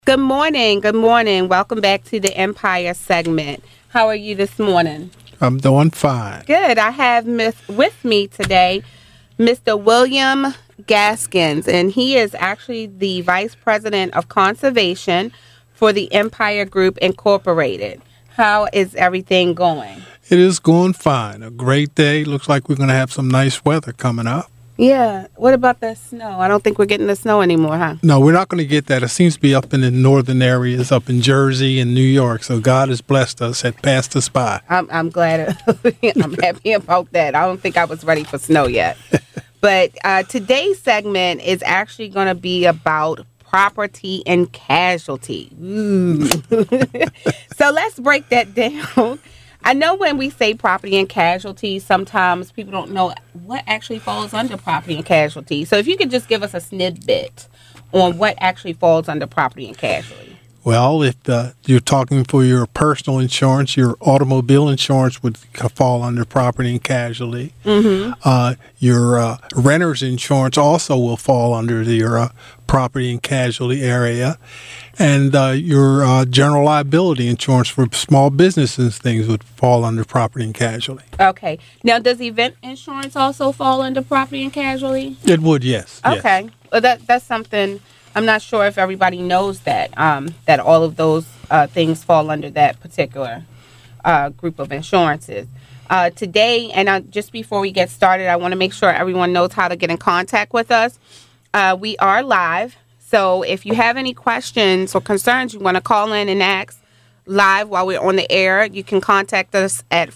Good morning. Good morning. Welcome back to the Empire segment. How are you this morning? I'm doing fine. Good. I have with me today Mr. William Gaskins, and he is actually the Vice President of Conservation for the Empire Group Incorporated. How is everything going? It is going fine. A great day. Looks like we're going to have some nice weather coming up. Yeah. What about the snow? I don't think we're getting the snow anymore, huh? No, we're not going to get that. It seems to be up in the northern areas, up in Jersey and New York. So God has blessed us, had passed us by. I'm glad. I'm happy about that. I don't think I was ready for snow yet. But today's segment is actually going to be about property and casualty. Ooh. So let's break that down. I know when we say property and casualty, sometimes people don't know what actually falls under property and casualty. So if you could just give us a snippet on what actually falls under property and casualty. Well, if you're talking for your personal insurance, your automobile insurance would fall under property and casualty. Mm-hmm. Your renter's insurance also will fall under your property and casualty area. And your general liability insurance for small businesses and things would fall under property and casualty. Okay. Now, does event insurance also fall under property and casualty? It would, yes. Okay. Yes. Well, that's something. I'm not sure if everybody knows that that all of those things fall under that particular group of insurances. Today, and just before we get started, I want to make sure everyone knows how to get in contact with us. We are live. So if you have any questions or concerns you want to call in and ask live while we're on the air, you can contact us at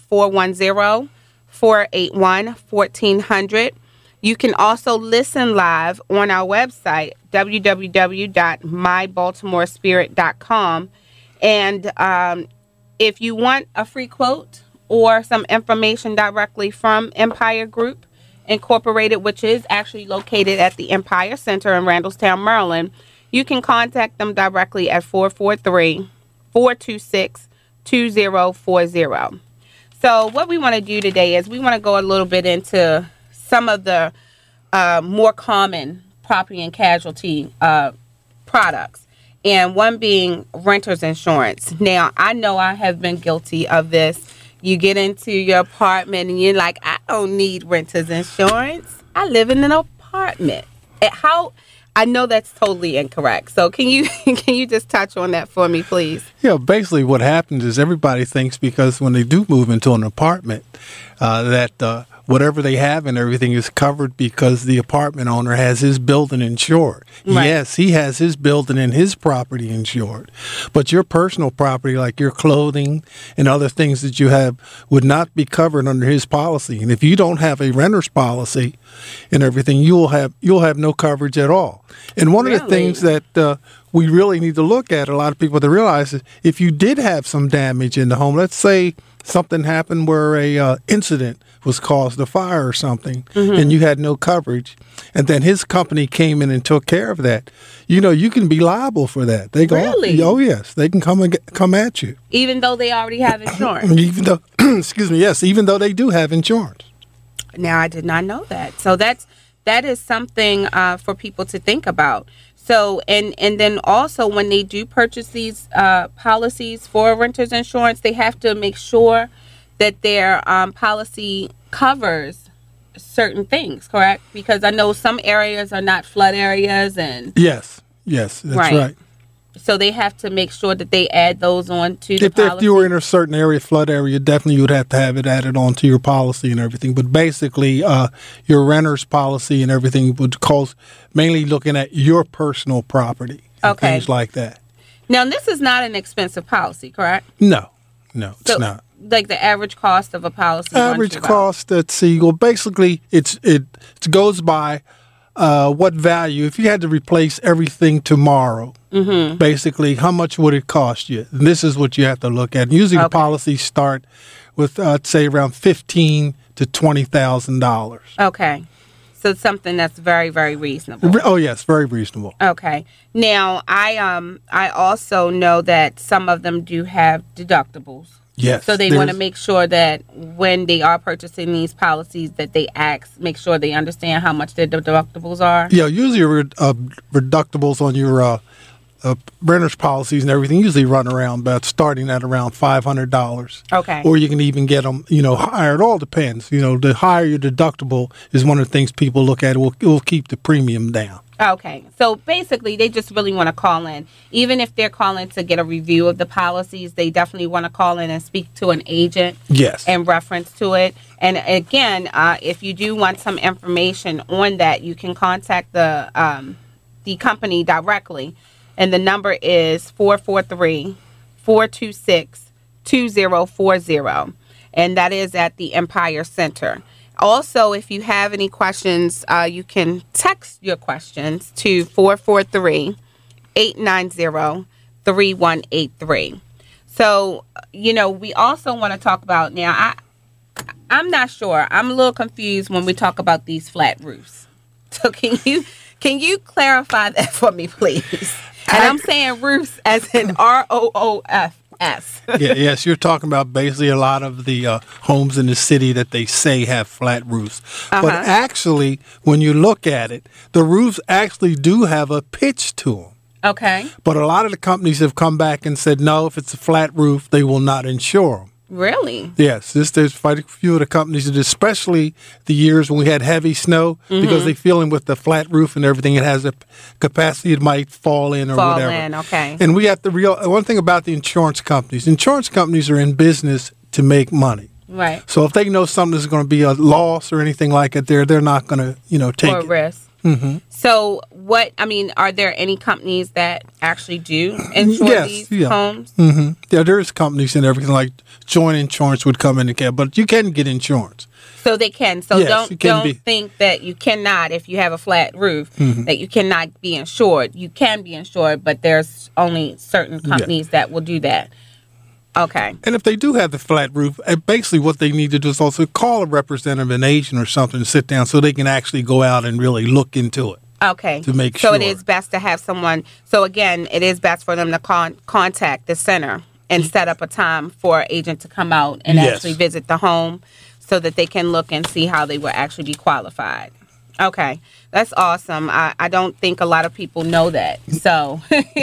410-481-1400. You can also listen live on our website, www.mybaltimorespirit.com. And if you want a free quote or some information directly from Empire Group Incorporated, which is actually located at the Empire Center in Randallstown, Maryland, you can contact them directly at 443-426-2040. So what we want to do today is we want to go a little bit into some of the more common property and casualty products, and one being renter's insurance. Now, I know I have been guilty of this. You get into your apartment and you're like, I don't need renter's insurance. I live in an apartment. I know that's totally incorrect. So can you just touch on that for me, please? Yeah, basically what happens is everybody thinks because when they do move into an apartment that whatever they have and everything is covered because the apartment owner has his building insured. Right. Yes, he has his building and his property insured. But your personal property, like your clothing and other things that you have, would not be covered under his policy. And if you don't have a renter's policy and everything, you'll have no coverage at all. And one of the things that we really need to look at, a lot of people to realize is if you did have some damage in the home, let's say something happened where a incident was caused, a fire or something, mm-hmm. and you had no coverage, and then his company came in and took care of that, you can be liable for that. They go, really? Oh yes, they can come at you. Even though they already have insurance? Even though, even though they do have insurance. Now, I did not know that. So that is something for people to think about. So, and then also when they do purchase these policies for renter's insurance, they have to make sure that their policy covers certain things, correct? Because I know some areas are not flood areas, and yes, that's right. So they have to make sure that they add those on to the policy. If you were in a certain area, flood area, definitely you would have to have it added on to your policy and everything. But basically, your renter's policy and everything would cost, mainly looking at your personal property and things like that. Now, this is not an expensive policy, correct? No, it's not. Like the average cost of a policy? Average cost, let's see. Well, basically, it goes by what value. If you had to replace everything tomorrow, mm-hmm. basically, how much would it cost you? And this is what you have to look at. Usually, the policies start with, I'd say, around $15,000 to $20,000. Okay. So it's something that's very, very reasonable. Oh, yes, very reasonable. Okay. Now, I also know that some of them do have deductibles. Yes. So they want to make sure that when they are purchasing these policies that they make sure they understand how much their deductibles are. Yeah, usually deductibles on your renter's policies and everything usually run around about starting at around $500. Okay. Or you can even get them, higher. It all depends. The higher your deductible is one of the things people look at. It will keep the premium down. Okay. So basically, they just really want to call in. Even if they're calling to get a review of the policies, they definitely want to call in and speak to an agent. Yes. In reference to it. And again, if you do want some information on that, you can contact the company directly. And the number is 443-426-2040. And that is at the Empire Center. Also, if you have any questions, you can text your questions to 443-890-3183. So, we also want to talk about now, I'm not sure. I'm a little confused when we talk about these flat roofs. So can you clarify that for me, please? And I'm saying roofs as in ROOFS. Yes, you're talking about basically a lot of the homes in the city that they say have flat roofs. But actually, when you look at it, the roofs actually do have a pitch to them. Okay. But a lot of the companies have come back and said, no, if it's a flat roof, they will not insure them. Really? Yes. There's quite a few of the companies, especially the years when we had heavy snow, because they feel in with the flat roof and everything, it has a capacity it might fall in or whatever. Okay. And we have one thing about the insurance companies are in business to make money. Right. So if they know something is going to be a loss or anything like it, they're not going to, take or it. risk. Mm-hmm. So are there any companies that actually do insure these homes? Mm-hmm. Yeah, there's companies and everything like joint insurance would come in and care, but you can get insurance. So they can. So yes, don't think that you cannot, if you have a flat roof, that you cannot be insured. You can be insured, but there's only certain companies that will do that. Okay. And if they do have the flat roof, basically what they need to do is also call a representative, an agent or something, to sit down so they can actually go out and really look into it. Okay. To make sure. So it is best to have someone. So again, it is best for them to contact the center and set up a time for an agent to come out and actually visit the home so that they can look and see how they will actually be qualified. Okay. That's awesome. I don't think a lot of people know that. So,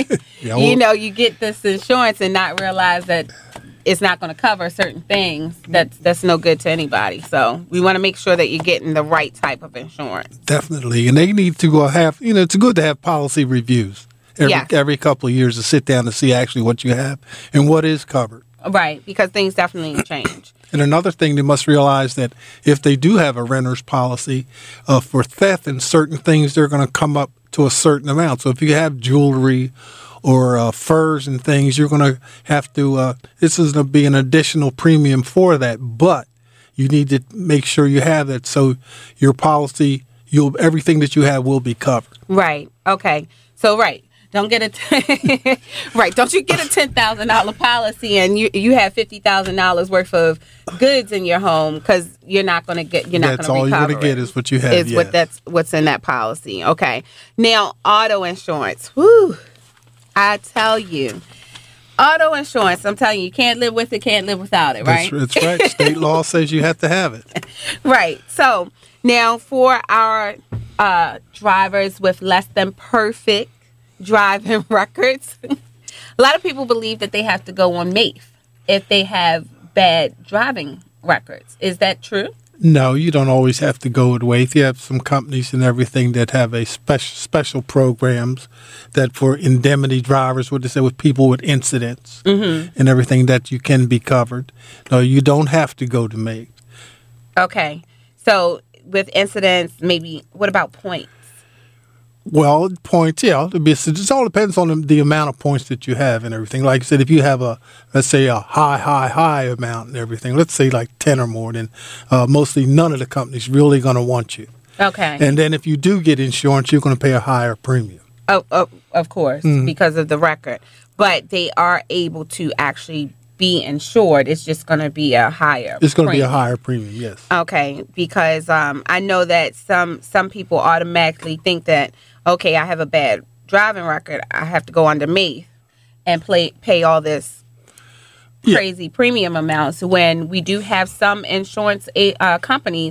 you get this insurance and not realize that it's not going to cover certain things. That's no good to anybody. So we want to make sure that you're getting the right type of insurance. Definitely. And they need to go have, it's good to have policy reviews every couple of years to sit down to see actually what you have and what is covered. Right, because things definitely change. And another thing, they must realize that if they do have a renter's policy for theft and certain things, they're going to come up to a certain amount. So if you have jewelry or furs and things, you're going to have to, this is going to be an additional premium for that. But you need to make sure you have that so your policy, everything that you have will be covered. Right. Okay. So, right. Don't get right. Don't you get a $10,000 policy and you have $50,000 worth of goods in your home because you're not going to get. You're not going to recover. That's all you're going to get is what you have. What's in that policy. Okay. Now, auto insurance. Whew. I tell you, auto insurance. I'm telling you, you can't live with it. Can't live without it. Right. That's right. State law says you have to have it. Right. So now for our drivers with less than perfect driving records, a lot of people believe that they have to go on MAIF if they have bad driving records. Is that true? No, you don't always have to go with MAIF. You have some companies and everything that have a special programs that for indemnity drivers, what they say, with people with incidents and everything that you can be covered. No, you don't have to go to MAIF. Okay. So with incidents, maybe, what about points? Well, points, it all depends on the amount of points that you have and everything. Like I said, if you have let's say a high amount and everything, let's say like 10 or more, then mostly none of the companies really going to want you. Okay. And then if you do get insurance, you're going to pay a higher premium. Oh, of course, because of the record. But they are able to actually be insured. It's just going to be a higher It's going to be a higher premium, yes. Okay, because I know that some people automatically think that, okay, I have a bad driving record, I have to go under MAIF and pay all this crazy premium amounts, when we do have some insurance companies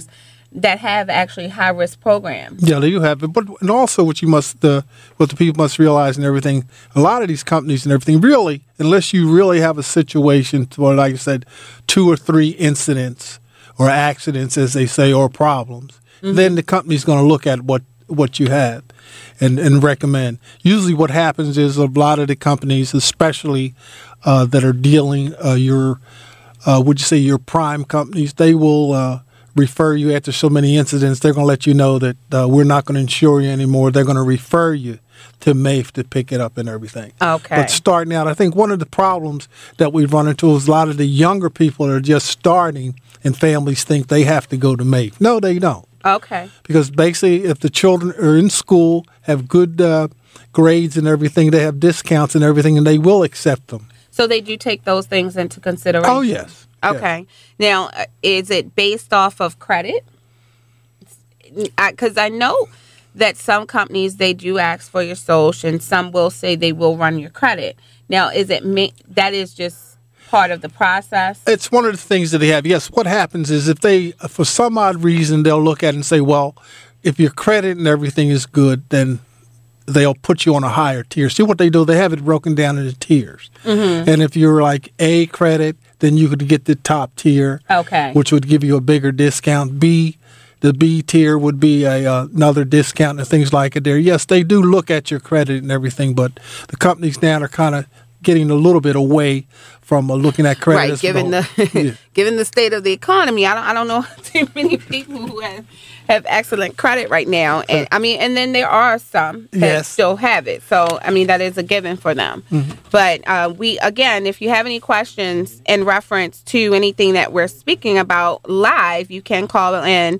that have actually high risk programs. Yeah, they do have it. But and also what the people must realize and everything, a lot of these companies and everything, really, unless you really have a situation where, like I said, 2 or 3 incidents or accidents, as they say, or problems, then the company's going to look at what you have and recommend. Usually what happens is a lot of the companies, especially that are dealing your prime companies, they will refer you after so many incidents. They're going to let you know that we're not going to insure you anymore. They're going to refer you to MAIF to pick it up and everything. Okay. But starting out, I think one of the problems that we've run into is a lot of the younger people that are just starting, and families think they have to go to MAIF. No, they don't. Okay. Because basically, if the children are in school, have good grades and everything, they have discounts and everything, and they will accept them. So they do take those things into consideration? Oh, yes. Okay. Now, is it based off of credit? Because I know that some companies, they do ask for your social, and some will say they will run your credit. Now, that is just part of the process? It's one of the things that they have. Yes, what happens is if they, for some odd reason, they'll look at it and say, well, if your credit and everything is good, then they'll put you on a higher tier. See what they do? They have it broken down into tiers. Mm-hmm. And if you're like A credit, then you could get the top tier, okay, which would give you a bigger discount. The B tier would be another discount and things like it there. Yes, they do look at your credit and everything, but the companies now are kind of getting a little bit away from looking at credit. Right, given the state of the economy, I don't know too many people who have excellent credit right now, and and then there are some that still have it. So that is a given for them. Mm-hmm. But if you have any questions in reference to anything that we're speaking about live, you can call in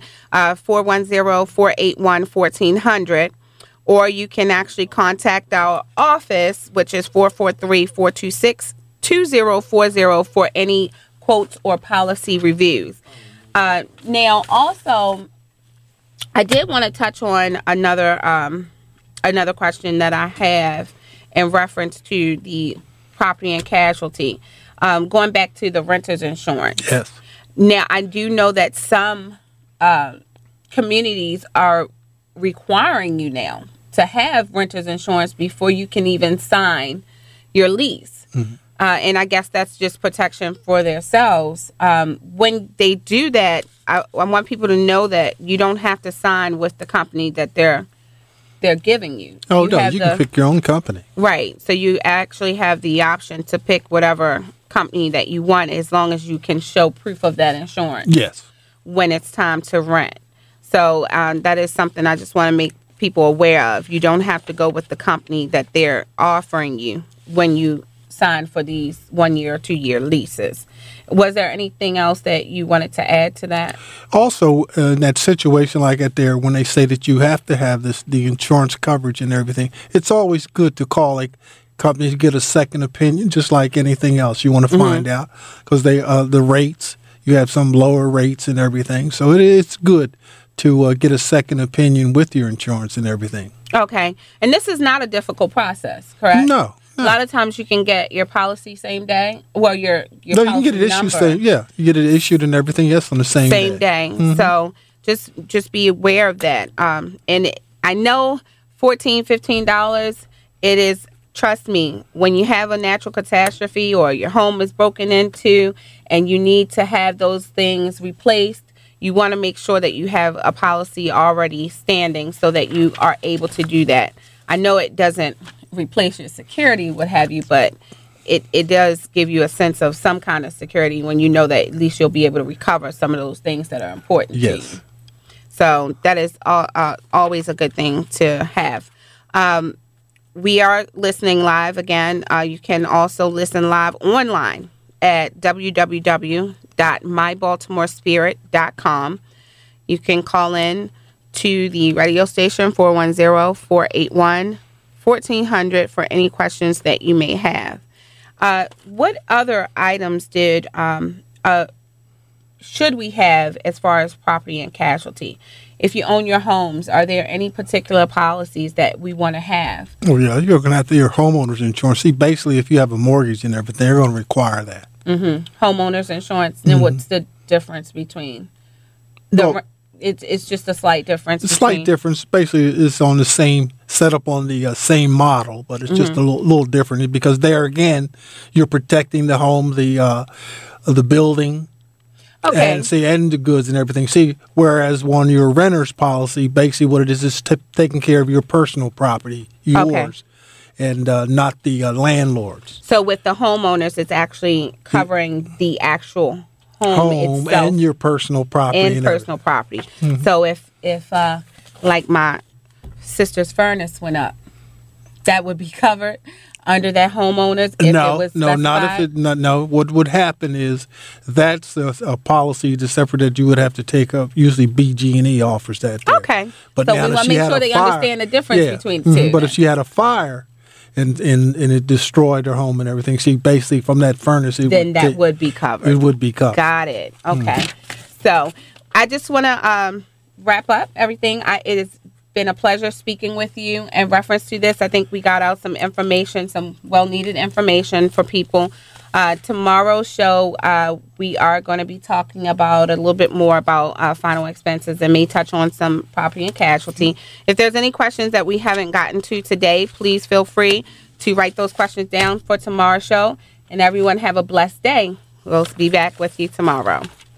410-481-1400. Or you can actually contact our office, which is 443-426-2040 for any quotes or policy reviews. Now, also, I did want to touch on another question that I have in reference to the property and casualty. Going back to the renter's insurance. Yes. Now, I do know that some communities are requiring you now to have renter's insurance before you can even sign your lease. Mm-hmm. And I guess that's just protection for themselves. When they do that, I want people to know that you don't have to sign with the company that they're giving you. Oh, no, you can pick your own company. Right. So you actually have the option to pick whatever company that you want as long as you can show proof of that insurance. Yes. When it's time to rent. So that is something I just want to make people aware of. You don't have to go with the company that they're offering you when you sign for these 1-year or 2-year leases. Was there anything else that you wanted to add to that? Also, in that situation like that there, when they say that you have to have the insurance coverage and everything, it's always good to call a company to get a second opinion, just like anything else you want to find out, because the rates, you have some lower rates and everything. So it's good to get a second opinion with your insurance and everything. Okay. And this is not a difficult process, correct? No. A lot of times you can get your policy same day. Well, your you get it issued you get it issued and everything. Yes, on the same day. Mm-hmm. So just be aware of that. And I know $14-15. It is. Trust me. When you have a natural catastrophe or your home is broken into, and you need to have those things replaced, you want to make sure that you have a policy already standing so that you are able to do that. I know it doesn't replace your security, what have you, but it does give you a sense of some kind of security when you know that at least you'll be able to recover some of those things that are important to you. So that is always a good thing to have. We are listening live again. You can also listen live online at www.mybaltimorespirit.com. You can call in to the radio station 410-481-1400 for any questions that you may have. What other items should we have as far as property and casualty? If you own your homes, are there any particular policies that we want to have? Oh, yeah, you're going to have your homeowner's insurance. See, basically, if you have a mortgage and everything, they're going to require that. Mm-hmm. Homeowner's insurance. Then what's the difference between It's just a slight difference. A slight difference. Basically, it's on the same setup on the same model, but it's just a little different because there again, you're protecting the home, the building, and the goods and everything. See, whereas on your renter's policy, basically what it is taking care of your personal property, yours, and not the landlord's. So with the homeowners, it's actually covering the actual home itself and your personal property and personal property. So if like my sister's furnace went up, that would be covered under that homeowners if it was specified? Not if it no. What would happen is that's a policy to separate that you would have to take up. Usually BG&E offers that there. Okay, but so now we want to make sure they understand the difference between the two. But if she had a fire and it destroyed her home and everything, she basically from that furnace that would be covered. It would be covered. Got it. Okay. So I just want to wrap up everything. It has been a pleasure speaking with you in reference to this. I think we got out some information, some well-needed information for people. Tomorrow's show, we are going to be talking about a little bit more about final expenses and may touch on some property and casualty. If there's any questions that we haven't gotten to today, please feel free to write those questions down for tomorrow's show. And everyone have a blessed day. We'll be back with you tomorrow.